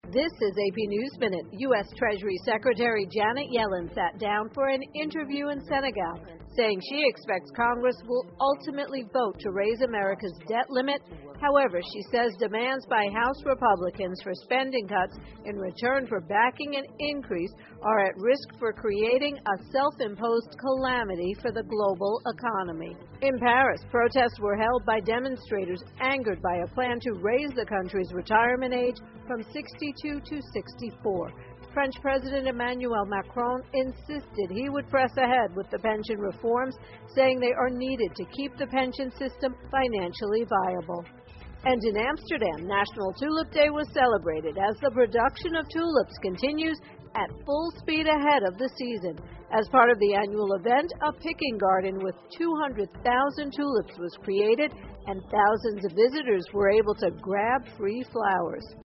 This is AP News Minute. U.S. Treasury Secretary Janet Yellen sat down for an interview in Senegal, saying she expects Congress will ultimately vote to raise America's debt limit. However, she says demands by House Republicans for spending cuts in return for backing an increase are at risk for creating a self-imposed calamity for the global economy. In Paris, protests were held by demonstrators angered by a plan to raise the country's retirement age from 62 to 64. French President Emmanuel Macron insisted he would press ahead with the pension reforms, saying they are needed to keep the pension system financially viable. And in Amsterdam, National Tulip Day was celebrated as the production of tulips continues at full speed ahead of the season. As part of the annual event, a picking garden with 200,000 tulips was created, and thousands of visitors were able to grab free flowers.